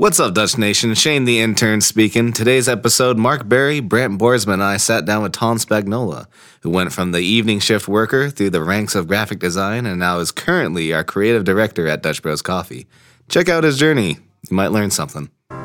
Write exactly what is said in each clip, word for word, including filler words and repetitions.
What's up, Dutch Nation? Shane the intern speaking. Today's episode, Mark Berry, Brant Boersma, and I sat down with Tom Spagnola, who went from the evening shift worker through the ranks of graphic design and now is currently our creative director at Dutch Bros Coffee. Check out his journey. You might learn something.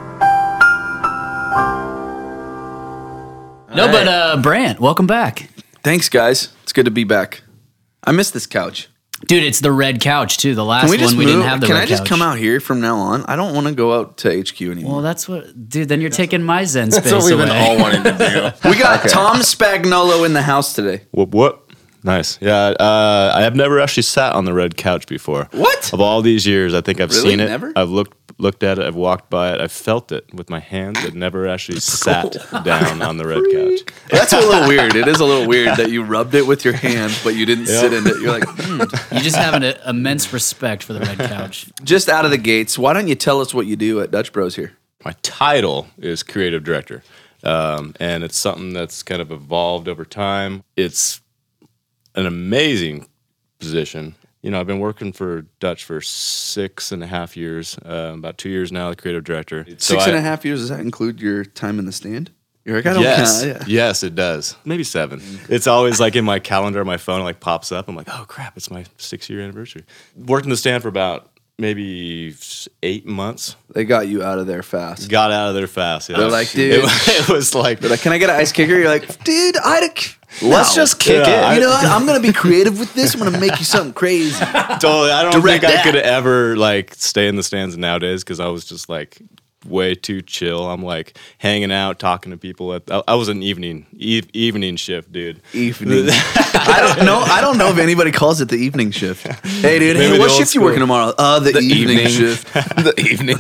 No, right. but uh, Brant, welcome back. Thanks, guys. It's good to be back. I miss this couch. Dude, it's the red couch, too. The last one, we we didn't have the Can red couch. Can I just come out here from now on? I don't want to go out to H Q anymore. Well, that's what... Dude, then you're taking my Zen space away. That's what we've been all wanting to do. We got okay. Tom Spagnola in the house today. Whoop, whoop. Nice. Yeah, uh, I have never actually sat on the red couch before. What? Of all these years, I think I've really? seen it. Never? I've looked looked at it. I've walked by it. I've felt it with my hands. I've never actually sat down on the red couch. That's a little weird. It is a little weird that you rubbed it with your hand, but you didn't yep. sit in it. You're like, hmm. You just have an immense respect for the red couch. Just out of the gates, why don't you tell us what you do at Dutch Bros here? My title is creative director, um, and it's something that's kind of evolved over time. It's an amazing position. You know, I've been working for Dutch for six and a half years, uh, about two years now, the creative director. Six so and I, a half years, does that include your time in the stand? You're like, I don't yes, count. Yeah. Yes, it does. Maybe seven. It's always like in my calendar, my phone like pops up. I'm like, oh crap, it's my six year anniversary. Worked in the stand for about maybe eight months. They got you out of there fast. Got out of there fast. Yeah. They're like, dude. It, it was like, they're like, can I get an ice kicker? You're like, dude, I'd. Let's no. just kick yeah, it. You know what? I'm going to be creative with this. I'm going to make you something crazy. Totally. I don't Direct think that. I could ever like stay in the stands nowadays because I was just like way too chill. I'm like hanging out, talking to people. At, I, I was an evening e- evening shift, dude. Evening. I don't know. I don't know if anybody calls it the evening shift. Hey, dude. Maybe hey, what shift school. you working tomorrow? Uh, the, the evening, evening shift. The evening.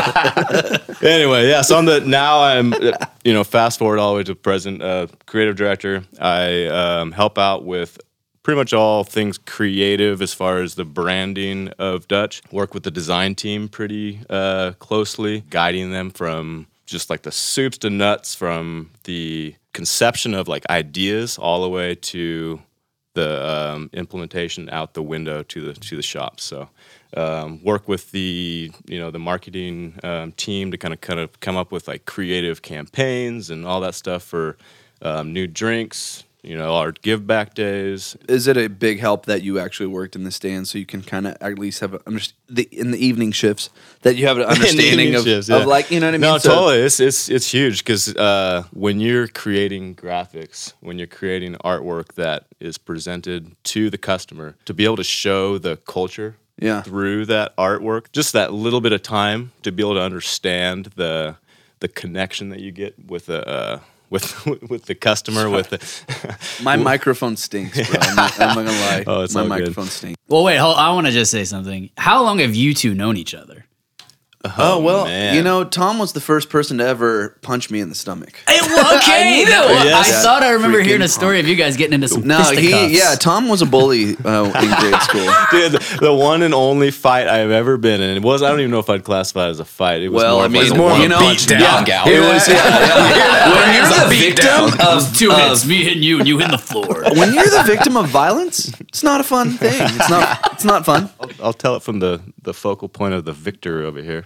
Anyway, yeah. So on the now I'm, you know, fast forward all the way to present. Uh, creative director. I um, help out with pretty much all things creative as far as the branding of Dutch. Work with the design team pretty uh, closely, guiding them from just like the soups to nuts, from the conception of like ideas all the way to the um, implementation out the window to the to the shop. So um, work with the you know the marketing um, team to kind of kind of come up with like creative campaigns and all that stuff for um, new drinks. You know, our give back days. Is it a big help that you actually worked in the stand so you can kind of at least have a, underst- the in the evening shifts that you have an understanding of, shifts, yeah. of like, you know what I mean? No, so, totally. It's it's it's huge because uh, when you're creating graphics, when you're creating artwork that is presented to the customer, to be able to show the culture yeah. through that artwork, just that little bit of time to be able to understand the the connection that you get with a. Uh, With with the customer, with the my microphone stinks, bro. I'm not, I'm not gonna lie. Oh, it's my all microphone good. stinks. Well, wait, hold, I want to just say something. How long have you two known each other? Oh, oh well, man. you know, Tom was the first person to ever punch me in the stomach. It, okay, no, yes. I thought I remember Freaking hearing a story of you guys getting into some No, fisticuffs. he, yeah, Tom was a bully uh, in grade school. Dude, the, the one and only fight I've ever been in. It was I don't even know if I'd classify it as a fight. It was Well, more I of mean, like more a of a one you know, punch beat down. down gal. It was yeah, yeah. When you're the victim of two of- hits, me hitting you and you hitting the floor. when you're the victim of violence, it's not a fun thing. It's not. It's not fun. I'll, I'll tell it from the, the focal point of the victor over here.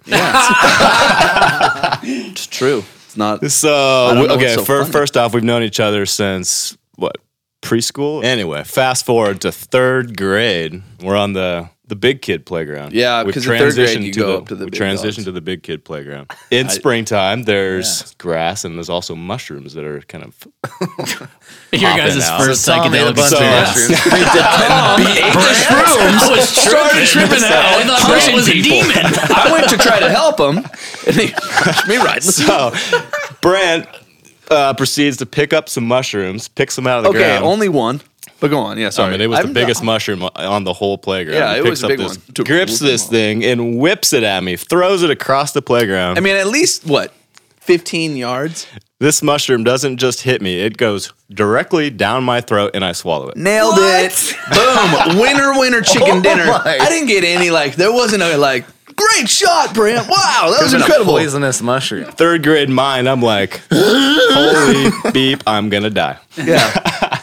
It's true. It's not. So I don't know okay, what's so fir- funny. first off, we've known each other since what preschool. Anyway, fast forward to third grade. We're on the the big kid playground. Yeah, We've 'cause in third grade transitioned you to go the, up to the we big transitioned dogs. to the big kid playground. In springtime, there's grass and there's also mushrooms that are kind of Your popping guys' out. first So Tom ate a psychedelic bunch of experience. mushrooms. Tom ate mushrooms. I was started tripping out. I thought Brant was a demon. I went to try to help him, and he punched me right in the So Brant uh, proceeds to pick up some mushrooms, picks them out of the Okay, ground. only one. But go on. Yeah, sorry. I mean, it was I'm the biggest mushroom on the whole playground. Yeah, He it picks was a up big this, one. grips this thing and whips it at me, throws it across the playground. I mean, at least what, fifteen yards? This mushroom doesn't just hit me; it goes directly down my throat, and I swallow it. Nailed it. Boom. Winner, winner, chicken Oh dinner. my. I didn't get any, like, there wasn't a, like, great shot, Brant. Wow, that was Could've been a incredible. poisonous mushroom. Third grade mind, I'm like, holy beep, I'm gonna die. Yeah.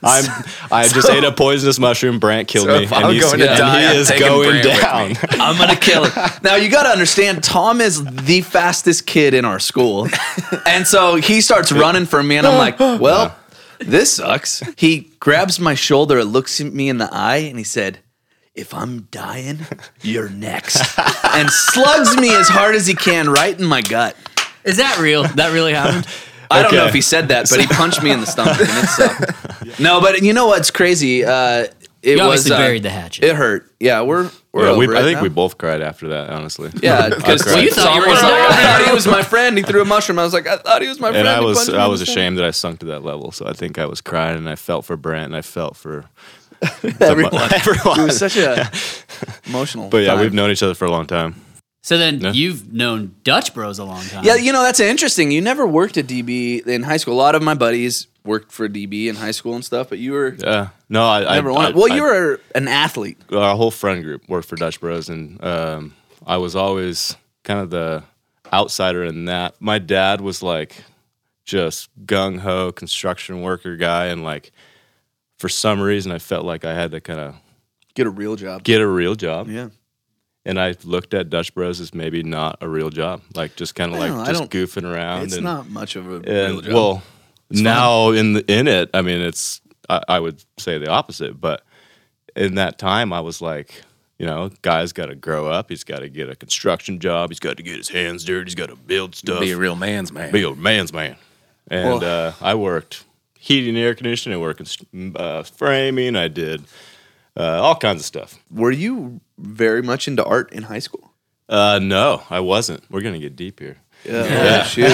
I'm. I just ate a poisonous mushroom. Brant killed So me, if and I'm he's going to and die, he I'm is taking going Brant with down. me. I'm gonna kill him. Now you got to understand, Tom is the fastest kid in our school, and so he starts running for me, and I'm like, "Well, this sucks." He grabs my shoulder, looks at me in the eye, and he said, "If I'm dying, you're next," and slugs me as hard as he can right in my gut. Is that real? That really happened? I don't know Okay. if he said that, but he punched me in the stomach, and it sucked. No, but you know what's crazy? Uh, it You was obviously uh, buried the hatchet. It hurt. Yeah, we're we're Yeah, over we, it I think now. we both cried after that. Honestly. Yeah, because cried. Well, you thought you were was gonna like, die. I thought he was my friend. He threw a mushroom. I was like, I thought he was my friend. And I He was punched me I in was the stomach. ashamed that I sunk to that level. So I think I was crying, and I felt for Brant, and I felt for Everyone. everyone. It was such a emotional. But yeah, time. we've known each other for a long time. So then Yeah. you've known Dutch Bros a long time. Yeah, you know that's interesting. You never worked at D B in high school. A lot of my buddies worked for D B in high school and stuff, but you were Yeah. No, I never I, wanted. I, Well, I- you were an athlete. our whole friend group worked for Dutch Bros, and um, I was always kind of the outsider in that. My dad was like just gung ho construction worker guy, and like for some reason, I felt like I had to kind of Get a real job. get a real job. Yeah. And I looked at Dutch Bros as maybe not a real job, like just kind of Well, like I just don't- goofing around. It's and, not much of a and real job. well, now in the, in it, I mean, it's I, I would say the opposite, but in that time, I was like, you know, guy's got to grow up. He's got to get a construction job. He's got to get his hands dirty. He's got to build stuff. Be a real man's man. Be a man's man. And Well- uh, I worked heating, air conditioning. I worked in uh, framing. I did uh, all kinds of stuff. Were you very much into art in high school? Uh, no, I wasn't. We're gonna get deep here. Yeah. Shoot.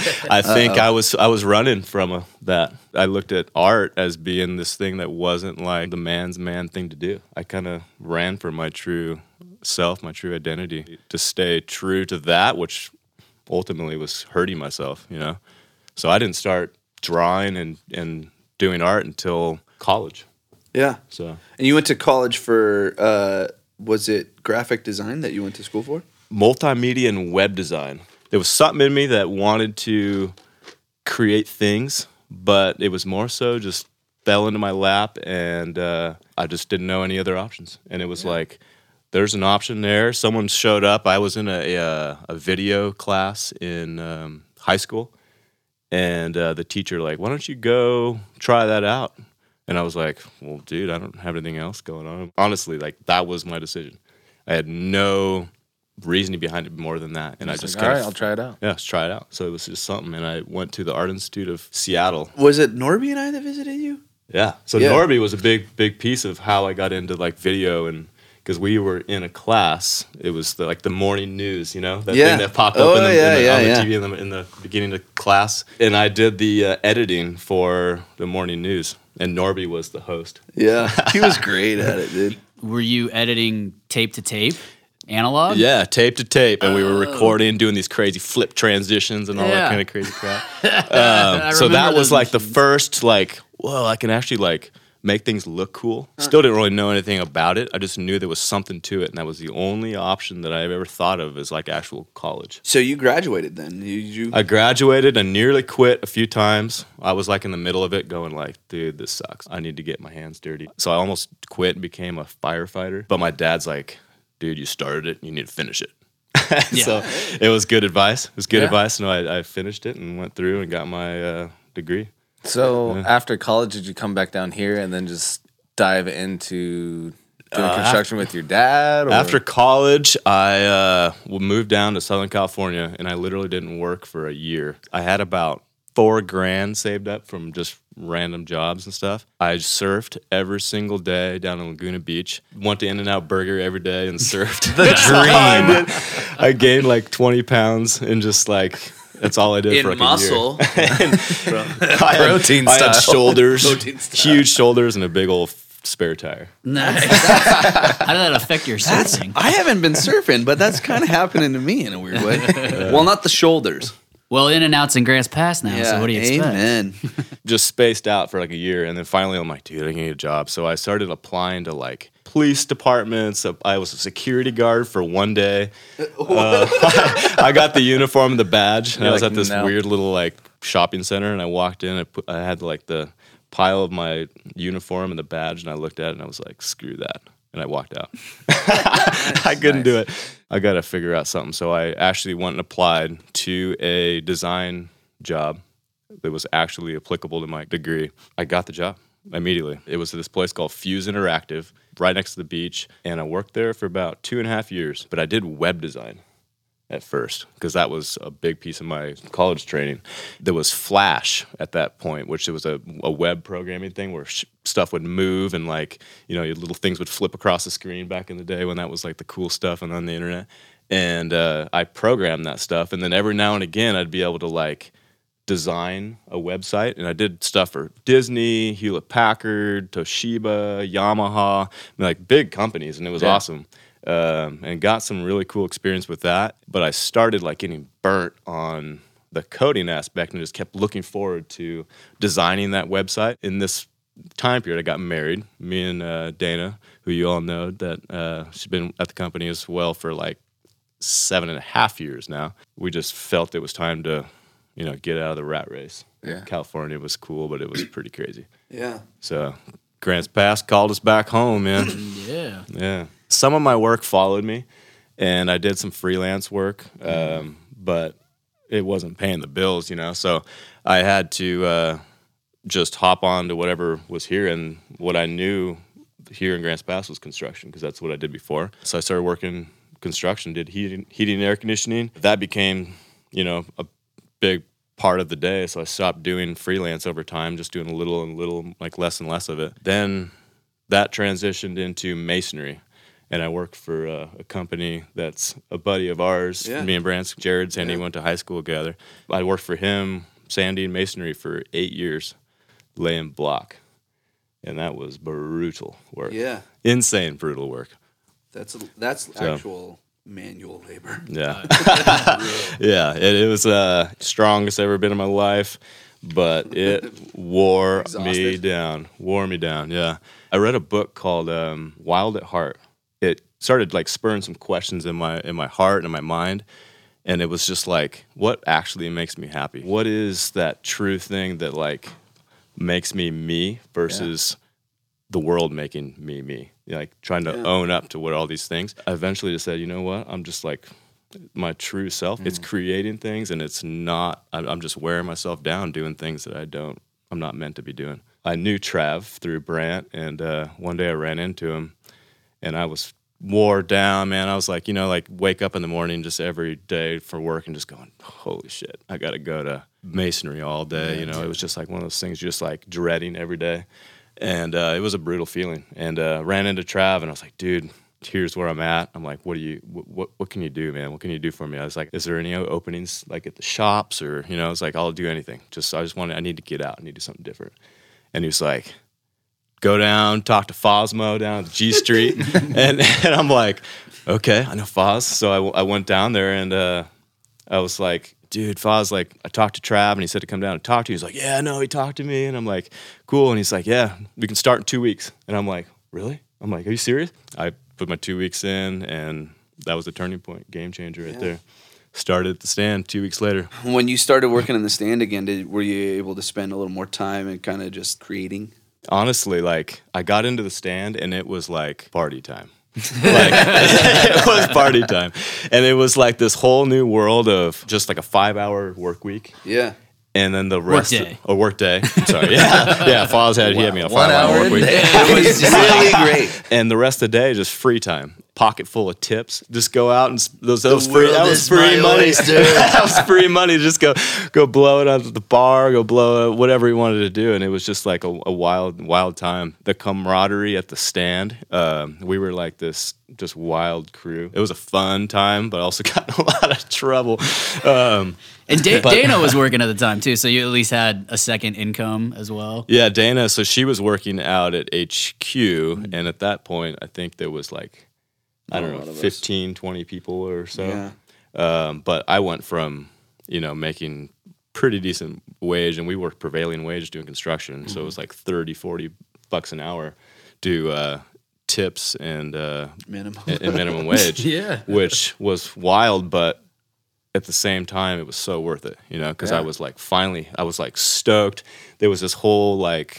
I think I was I was running from a, that. I looked at art as being this thing that wasn't like the man's man thing to do. I kind of ran for my true self, my true identity, to stay true to that, which ultimately was hurting myself. You know, so I didn't start drawing and and doing art until college. Yeah. So And you went to college for, uh, was it graphic design that you went to school for? multimedia and web design. There was something in me that wanted to create things, but it was more so just fell into my lap, and uh, I just didn't know any other options. And it was like, there's an option there. Someone showed up. I was in a a, a video class in um, high school, and uh, the teacher like, why don't you go try that out? And I was like, well, dude, I don't have anything else going on. Honestly, like that was my decision. I had no reasoning behind it more than that. And I just All kind right, of, I'll try it out. yeah, let's try it out. So it was just something. And I went to the Art Institute of Seattle. Was it Norby and I that visited you? Yeah. So Yeah. Norby was a big, big piece of how I got into like video, and because we were in a class, it was the, like the morning news, you know, that Yeah. thing that popped Oh, up in the, yeah, in the, yeah, on the yeah. T V in the, in the beginning of class. And I did the uh, editing for the morning news, and Norby was the host. Yeah. He was great at it, dude. Were you editing tape to tape, analog? Yeah, tape to tape, and we were recording, doing these crazy flip transitions and all Yeah. that kind of crazy crap. Um, so that remember was those like the machines. first, like, whoa, I can actually like make things look cool. Still didn't really know anything about it. I just knew there was something to it, and that was the only option that I've ever thought of as like actual college. So you graduated then? You, you I graduated. I nearly quit a few times. I was like in the middle of it, going like, "Dude, this sucks. I need to get my hands dirty." So I almost quit and became a firefighter. But my dad's like, "Dude, you started it. You need to finish it." So it was good advice. It was good Yeah. advice. No, I, I finished it and went through and got my uh, degree. So after college, did you come back down here and then just dive into doing construction with your dad? Or? After college, I uh, moved down to Southern California, and I literally didn't work for a year. I had about four grand saved up from just random jobs and stuff. I surfed every single day down in Laguna Beach. Went to In-N-Out Burger every day and surfed. The dream. I gained like twenty pounds and just like that's all I did in for like muscle. a year. I had, Protein I had style. shoulders, Protein style. huge shoulders, and a big old spare tire. Nice. How did that affect your surfing? I haven't been surfing, but that's kind of happening to me in a weird way. Well, not the shoulders. Well, in and out's in Grants Pass now, so what do you expect? Amen. Just spaced out for like a year, and then finally I'm like, dude, I need a job. So I started applying to like police departments. I was a security guard for one day. Uh, I got the uniform and the badge, and You're I was like, at this no. weird little like shopping center, and I walked in. I, put, I had like the pile of my uniform and the badge, and I looked at it and I was like, screw that. And I walked out. Nice, I couldn't nice. do it. I got to figure out something. So I actually went and applied to a design job that was actually applicable to my degree. I got the job immediately. It was at this place called Fuse Interactive, right next to the beach. And I worked there for about two and a half years. But I did web design at first, because that was a big piece of my college training. There was Flash at that point, which was a, a web programming thing where sh- stuff would move and like, you know, your little things would flip across the screen back in the day when that was like the cool stuff and on the internet. And uh, I programmed that stuff. And then every now and again, I'd be able to like design a website. And I did stuff for Disney, Hewlett Packard, Toshiba, Yamaha, I mean, like big companies. And it was Yeah. awesome. Um, and got some really cool experience with that. But I started like getting burnt on the coding aspect and just kept looking forward to designing that website. In this time period, I got married. Me and uh, Dana, who you all know, that uh, she's been at the company as well for like seven and a half years now. We just felt it was time to, you know, get out of the rat race. Yeah. California was cool, but it was pretty crazy. Yeah. So Grants Pass called us back home, man. Yeah. Yeah. Some of my work followed me, and I did some freelance work, um, but it wasn't paying the bills, you know. So I had to uh, just hop on to whatever was here, and what I knew here in Grants Pass was construction, because that's what I did before. So I started working construction, did heating, heating and air conditioning. That became, you know, a big part of the day. So I stopped doing freelance over time, just doing a little and little, like less and less of it. Then that transitioned into masonry. And I worked for uh, a company that's a buddy of ours. Yeah. Me and Brant, Jared, Sandy Yeah. went to high school together. I worked for him, Sandy, in masonry for eight years, laying block. And that was brutal work. Yeah. Insane brutal work. That's that's So- actual manual labor. Yeah. yeah, it, it was uh strongest I've ever been in my life, but it wore me Exhausted. down. Wore me down, yeah. I read a book called um, Wild at Heart. It started like spurring some questions in my in my heart and in my mind. And it was just like, what actually makes me happy? What is that true thing that like makes me me versus the world making me me? Like trying to Yeah. own up to what all these things. I eventually just said, you know what? I'm just like my true self. It's creating things, and it's not. I'm, I'm just wearing myself down doing things that I don't. I'm not meant to be doing. I knew Trav through Brant, and uh, one day I ran into him, and I was wore down, man. I was like, you know, like wake up in the morning just every day for work and just going, holy shit, I got to go to masonry all day. You know, it was just like one of those things you're just like dreading every day. And uh, it was a brutal feeling. And uh, ran into Trav, and I was like, dude, here's where I'm at. I'm like, what do you, what, what, what can you do, man? What can you do for me? I was like, is there any openings like at the shops, or, you know, I was like, I'll do anything. Just, I just want to, I need to get out. I need to do something different. And he was like, go down, talk to Fosmo down at G Street. and, and I'm like, okay, I know Foz. So I, w- I went down there, and uh, I was like, dude, Foz, like, I talked to Trav, and he said to come down and talk to you. He's like, yeah, no, he talked to me. And I'm like, cool. And he's like, yeah, we can start in two weeks. And I'm like, really? I'm like, are you serious? I put my two weeks in, and that was the turning point, game changer right Yeah. there. Started at the stand two weeks later. When you started working in the stand again, did were you able to spend a little more time and kind of just creating? Honestly, like, I got into the stand, and it was like party time. Like, it was party time. And it was like this whole new world of just like a five hour work week. Yeah. And then the rest Work day. or work day. Sorry. Yeah. Yeah. Foz had he had me on a One five hour hour work a week. day. It was really great. And the rest of the day, just free time. Pocket full of tips. Just go out and s- those, that was The free. world That was is free my money. oyster. That was free money. Just go, go blow it out at the bar. Go blow it, whatever he wanted to do. And it was just like a, a wild, wild time. The camaraderie at the stand. Um, we were like this just wild crew. It was a fun time, but also got in a lot of trouble. Um, And da- But- Dana was working at the time too, so you at least had a second income as well. Yeah, Dana, so she was working out at H Q, and at that point, I think there was like, I Not a don't lot know, of us. fifteen, twenty people or so. Yeah. Um, but I went from, you know, making pretty decent wage, and we worked prevailing wage doing construction, so it was like thirty, forty bucks an hour to uh, tips and, uh, Minimum. and and minimum wage, Yeah. which was wild, but at the same time, it was so worth it, you know, because I Yeah. was like, finally, I was like stoked. There was this whole like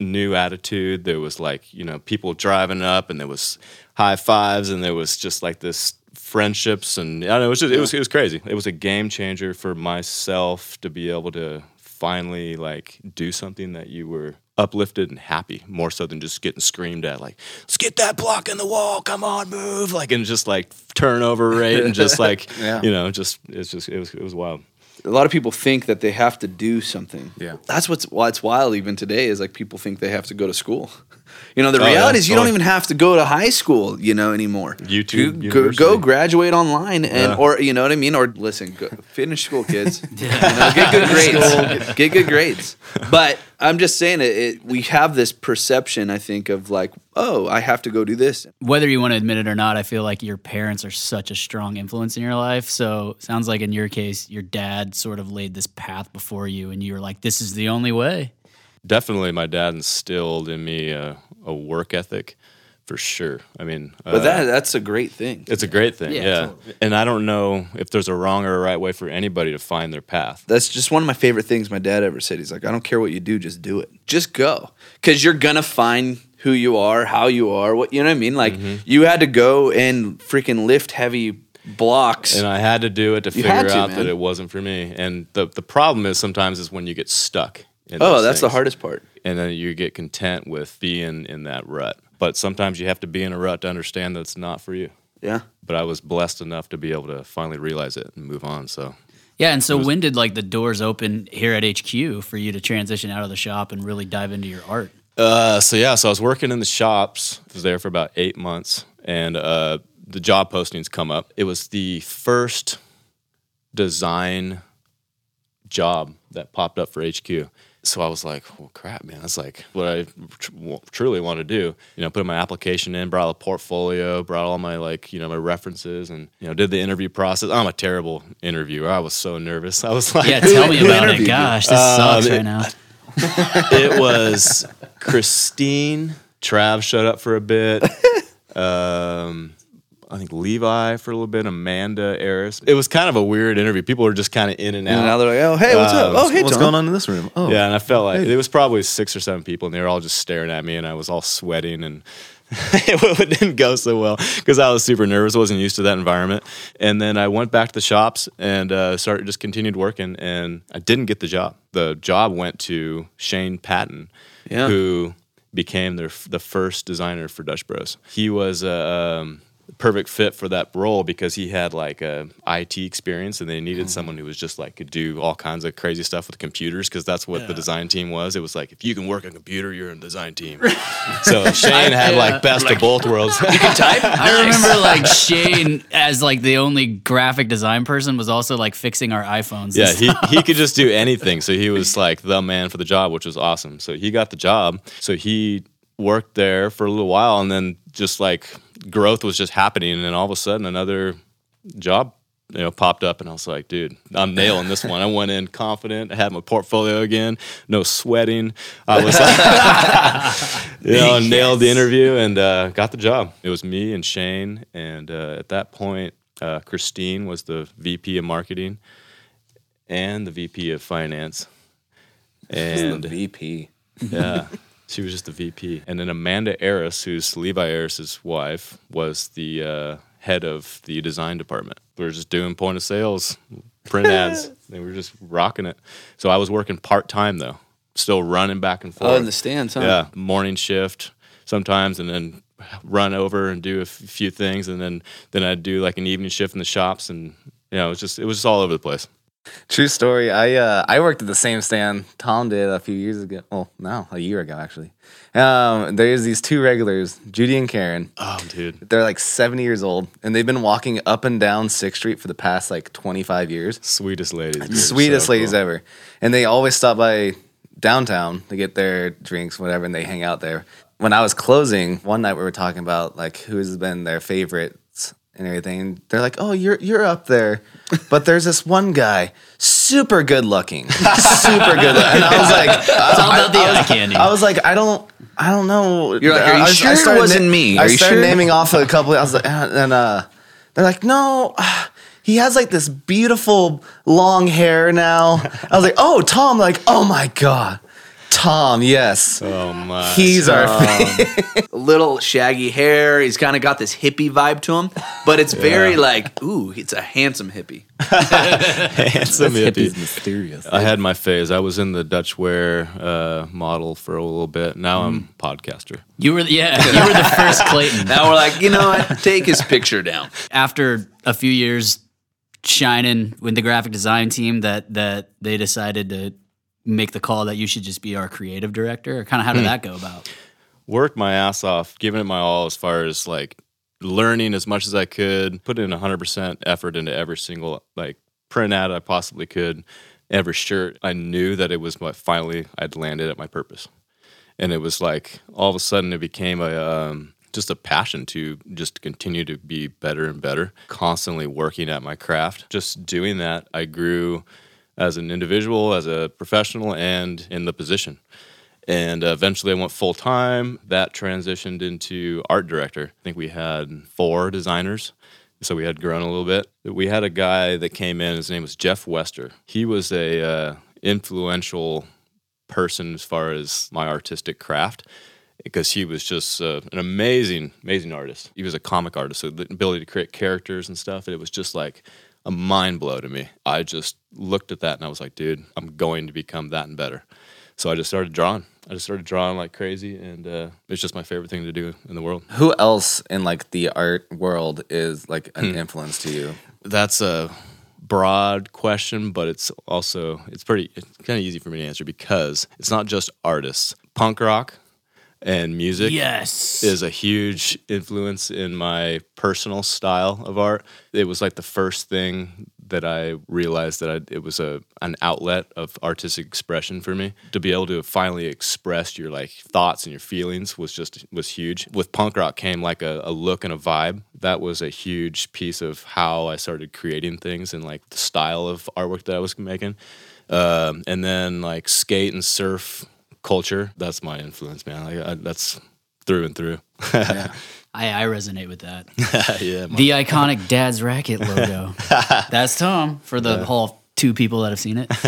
new attitude. There was like, you know, people driving up, and there was high fives, and there was just like this friendships, and I don't know, it was just, it was it was crazy. It was a game changer for myself to be able to finally like do something that you were uplifted and happy, more so than just getting screamed at, like, let's get that block in the wall, come on, move, like, and just like turnover rate and just like, yeah. you know, just it's just it was it was wild. A lot of people think that they have to do something. Yeah, that's what's why it's wild even today is like people think they have to go to school. You know, the reality oh, yeah. is you don't even have to go to high school, you know, anymore. YouTube, you, go, go graduate online, and yeah. or you know what I mean, or listen, go, finish school, kids. yeah. you know, get good grades, get, get good grades. But I'm just saying, it, it. We have this perception, I think, of like, oh, I have to go do this. Whether you want to admit it or not, I feel like your parents are such a strong influence in your life. So it sounds like in your case, your dad sort of laid this path before you, and you were like, this is the only way. Definitely, my dad instilled in me a, a work ethic, for sure. I mean, but uh, that that's a great thing. It's a great thing, yeah. yeah. Totally. And I don't know if there's a wrong or a right way for anybody to find their path. That's just one of my favorite things my dad ever said. He's like, I don't care what you do, just do it. Just go, because you're gonna find who you are, how you are, what you know what I mean. Like mm-hmm. you had to go and freaking lift heavy blocks, and I had to do it to you figure to, out man. that it wasn't for me. And the the problem is sometimes is when you get stuck. Oh, that's things. the hardest part. And then you get content with being in that rut. But sometimes you have to be in a rut to understand that it's not for you. Yeah. But I was blessed enough to be able to finally realize it and move on. So yeah, and so was, when did like the doors open here at H Q for you to transition out of the shop and really dive into your art? Uh, so yeah, so I was working in the shops. I was there for about eight months, and uh, the job postings come up. It was the first design job that popped up for H Q. So I was like, well, crap, man, that's like what I tr- truly want to do. You know, put my application in, brought a portfolio, brought all my, like, you know, my references, and, you know, did the interview process. I'm a terrible interviewer. I was so nervous. I was like, yeah, tell me about it. Gosh, this uh, sucks it, right now. It was Christine. Trav showed up for a bit. Um... I think Levi for a little bit, Amanda, Eris. It was kind of a weird interview. People were just kind of in and out. And now they're like, oh, hey, what's uh, up? Oh, hey, what's Tom. going on in this room? Oh, yeah, and I felt like hey. It was probably six or seven people, and they were all just staring at me, and I was all sweating, and it didn't go so well because I was super nervous. I wasn't used to that environment. And then I went back to the shops and uh, started just continued working, and I didn't get the job. The job went to Shane Patton, yeah. who became their the first designer for Dutch Bros. He was a... Uh, um, perfect fit for that role because he had like a I T experience, and they needed someone who was just like could do all kinds of crazy stuff with computers, because that's what yeah. the design team was. It was like, if you can work on a computer, you're in the design team. So Shane had like best like, of both worlds. You can type? I remember like Shane as like the only graphic design person was also like fixing our iPhones. Yeah, he, he could just do anything. So he was like the man for the job, which was awesome. So he got the job. So he worked there for a little while, and then just like growth was just happening, and then all of a sudden another job, you know, popped up, and I was like, dude, I'm nailing this one. I went in confident. I had my portfolio again, no sweating. I was like, you know, yes. nailed the interview and uh, got the job. It was me and Shane, and uh, at that point, uh, Christine was the V P of marketing and the V P of finance. And the V P. Yeah. She was just the V P. And then Amanda Eris, who's Levi Eris's wife, was the uh, head of the design department. We were just doing point of sales, print ads. They were just rocking it. So I was working part-time, though, still running back and forth. Oh, in the stands, huh? Yeah, morning shift sometimes, and then run over and do a f- few things, and then, then I'd do like an evening shift in the shops, and you know, it was just it was just all over the place. True story. I uh, I worked at the same stand Tom did a few years ago. Well, no, a year ago actually. Um, there's these two regulars, Judy and Karen. Oh, dude, they're like seventy years old, and they've been walking up and down sixth Street for the past like twenty-five years. Sweetest ladies, dude. Sweetest so ladies cool. ever. And they always stop by downtown to get their drinks, whatever, and they hang out there. When I was closing one night, we were talking about like who's been their favorites and everything. They're like, "Oh, you're you're up there." But there's this one guy, super good looking, super good looking. And I was like, it's all about the I, I eye was, candy. I was like, I don't, I don't know. You're like, are you I, sure I it wasn't na- me? Are I you started sure? naming off a couple. I was like, and uh, they're like, no, he has like this beautiful long hair now. I was like, oh, Tom, like, oh my God. Tom, yes. Oh my. He's our Little shaggy hair. He's kind of got this hippie vibe to him, but it's very like, ooh, it's a handsome hippie. handsome hippie. mysterious. I had my phase. I was in the Dutch wear uh, model for a little bit. Now I'm podcaster. You were, yeah, you were the first Clayton. Now we're like, you know what? Take his picture down. After a few years shining with the graphic design team, that that they decided to make the call that you should just be our creative director? Or kind of how did that go about? Worked my ass off, giving it my all as far as like learning as much as I could, put in one hundred percent effort into every single like print ad I possibly could, every shirt. I knew that it was what finally I'd landed at my purpose. And it was like all of a sudden it became a um, just a passion to just continue to be better and better, constantly working at my craft. Just doing that, I grew as an individual, as a professional, and in the position. And uh, eventually I went full-time. That transitioned into art director. I think we had four designers, so we had grown a little bit. We had a guy that came in, his name was Jeff Wester. He was a uh, influential person as far as my artistic craft, because he was just uh, an amazing, amazing artist. He was a comic artist, so the ability to create characters and stuff, it was just like a mind blow to me. I just looked at that and I was like, dude, I'm going to become that and better. So I just started drawing. I just started drawing like crazy, and uh, it's just my favorite thing to do in the world. Who else in like the art world is like an influence to you? That's a broad question, but it's also, it's pretty, it's kind of easy for me to answer because it's not just artists. Punk rock and music Yes. is a huge influence in my personal style of art. It was like the first thing that I realized that I, it was a an outlet of artistic expression for me. To be able to finally express your like thoughts and your feelings was just was huge. With punk rock came like a, a look and a vibe. That was a huge piece of how I started creating things and like the style of artwork that I was making. Um, and then like skate and surf culture, that's my influence, man. Like, I, that's through and through. Yeah. I, I resonate with that. yeah, my- The iconic Dad's Racket logo. That's Tom for the Yeah. whole two people that have seen it.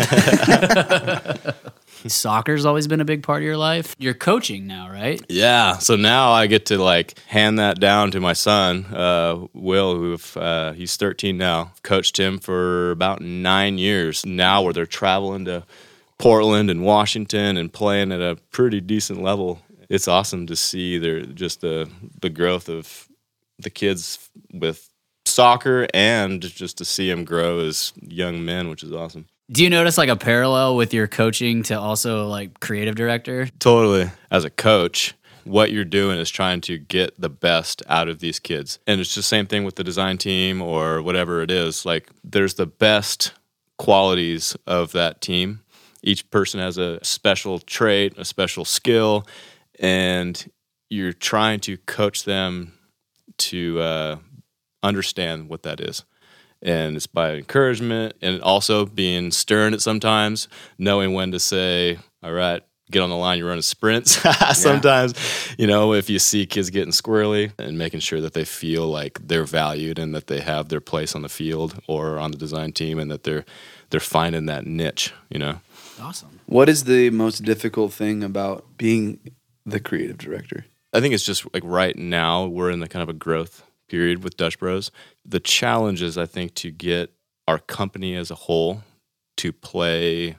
Soccer's always been a big part of your life. You're coaching now, right? Yeah, so now I get to like hand that down to my son, uh, Will, who uh, he's thirteen now. Coached him for about nine years now, where they're traveling to Portland and Washington and playing at a pretty decent level. It's awesome to see their just the the growth of the kids with soccer and just to see them grow as young men, which is awesome. Do you notice like a parallel with your coaching to also like creative director? Totally. As a coach, what you're doing is trying to get the best out of these kids. And it's just the same thing with the design team or whatever it is. Like there's the best qualities of that team. Each person has a special trait, a special skill, and you're trying to coach them to uh, understand what that is. And it's by encouragement and also being stern at sometimes, knowing when to say, all right, get on the line, you're running sprints. Sometimes, you know, if you see kids getting squirrely, and making sure that they feel like they're valued and that they have their place on the field or on the design team and that they're they're finding that niche, you know. Awesome. What is the most difficult thing about being the creative director? I think it's just like right now we're in the kind of a growth period with Dutch Bros. The challenge is, I think, to get our company as a whole to play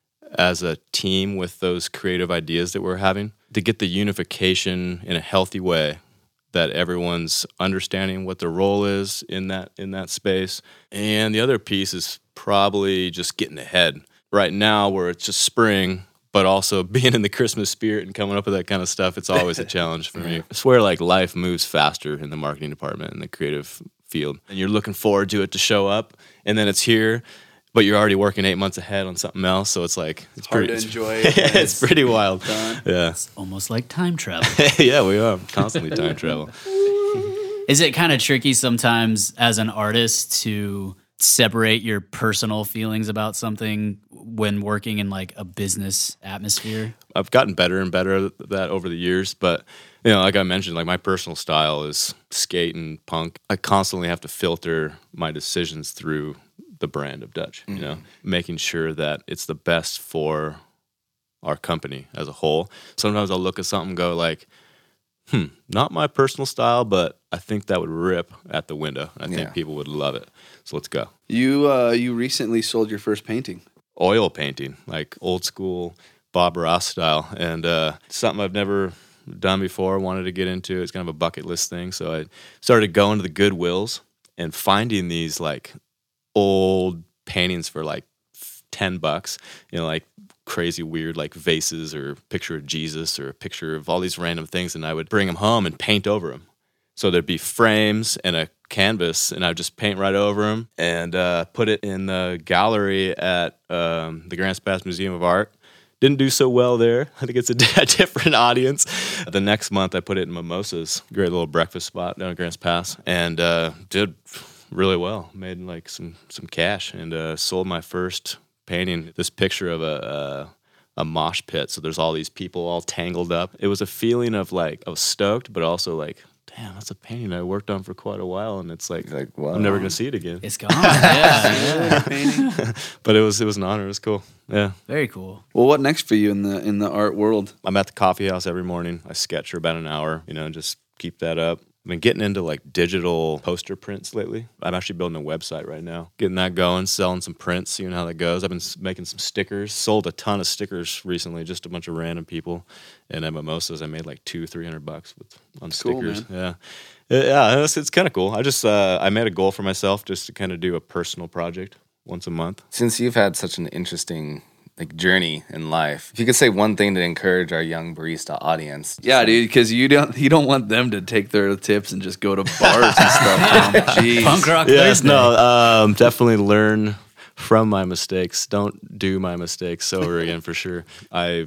as a team with those creative ideas that we're having, to get the unification in a healthy way, that everyone's understanding what their role is in that in that space. And the other piece is probably just getting ahead. Right now, where it's just spring, but also being in the Christmas spirit and coming up with that kind of stuff, it's always a challenge for me. I swear, like, life moves faster in the marketing department and the creative field. And you're looking forward to it to show up, and then it's here, but you're already working eight months ahead on something else, so it's like... It's, It's hard pretty, to enjoy it's, it. it's pretty wild. Done. Yeah. It's almost like time travel. yeah, we are. Constantly time travel. Is it kind of tricky sometimes as an artist to separate your personal feelings about something when working in like a business atmosphere? I've gotten better and better at that over the years, but you know, like I mentioned, like my personal style is skate and punk. I constantly have to filter my decisions through the brand of Dutch, you know, making sure that it's the best for our company as a whole. Sometimes I'll look at something and go like, hmm, not my personal style, but I think that would rip at the window. I think Yeah. people would love it. So let's go. You uh, you recently sold your first painting. Oil painting, like old school Bob Ross style. And uh, something I've never done before, wanted to get into. It's kind of a bucket list thing. So I started going to the Goodwills and finding these like old paintings for like ten bucks, you know, like crazy weird like vases or a picture of Jesus or a picture of all these random things. And I would bring them home and paint over them. So there'd be frames and a canvas, and I'd just paint right over them and uh, put it in the gallery at um, the Grants Pass Museum of Art. Didn't do so well there. I think it's a, a different audience. The next month, I put it in Mimosas, great little breakfast spot down at Grants Pass, and uh, did really well. Made like some some cash and uh, sold my first painting. This picture of a, a a mosh pit. So there's all these people all tangled up. It was a feeling of like I was stoked, but also like, damn, that's a painting I worked on for quite a while, and it's like, Like, wow. I'm never gonna see it again. It's gone. Yeah, yeah. But it was it was an honor. It was cool. Yeah. Very cool. Well, what next for you in the in the art world? I'm at the coffee house every morning. I sketch for about an hour, you know, and just keep that up. I've been getting into like digital poster prints lately. I'm actually building a website right now, getting that going, selling some prints, seeing how that goes. I've been s- making some stickers, sold a ton of stickers recently, just a bunch of random people. And at Mimosas, I made like two, three hundred bucks with on Cool, stickers. Yeah, Uh, yeah, it's, it's kind of cool. I just uh, I made a goal for myself just to kind of do a personal project once a month. Since you've had such an interesting like journey in life, if you could say one thing to encourage our young barista audience. Yeah, dude, because you don't you don't want them to take their tips and just go to bars and stuff. Tom. Jeez. Punk rock Yes, Thursday. no, um, definitely learn from my mistakes. Don't do my mistakes over again for sure. I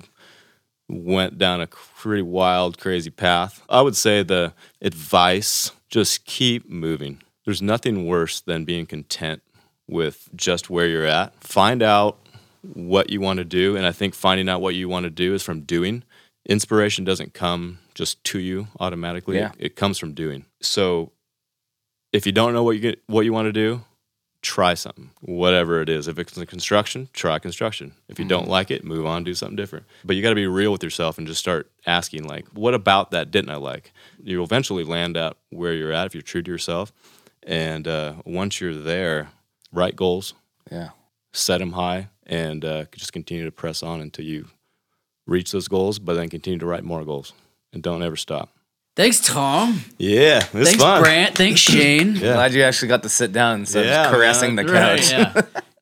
went down a pretty wild, crazy path. I would say the advice, just keep moving. There's nothing worse than being content with just where you're at. Find out what you want to do, and I think finding out what you want to do is from doing. Inspiration doesn't come just to you automatically. Yeah. It comes from doing. So if you don't know what you get, what you want to do, try something, whatever it is. If it's in construction, try construction. If you don't like it, move on, do something different. But you got to be real with yourself and just start asking, like, what about that didn't I like? You'll eventually land at where you're at if you're true to yourself. And uh, once you're there, write goals, Yeah. set them high, and uh, just continue to press on until you reach those goals, but then continue to write more goals. And don't ever stop. Thanks, Tom. Yeah, it was Thanks, fun. Brant. Thanks, Shane. Yeah. Glad you actually got to sit down instead Yeah, of caressing man. the Right, couch. yeah.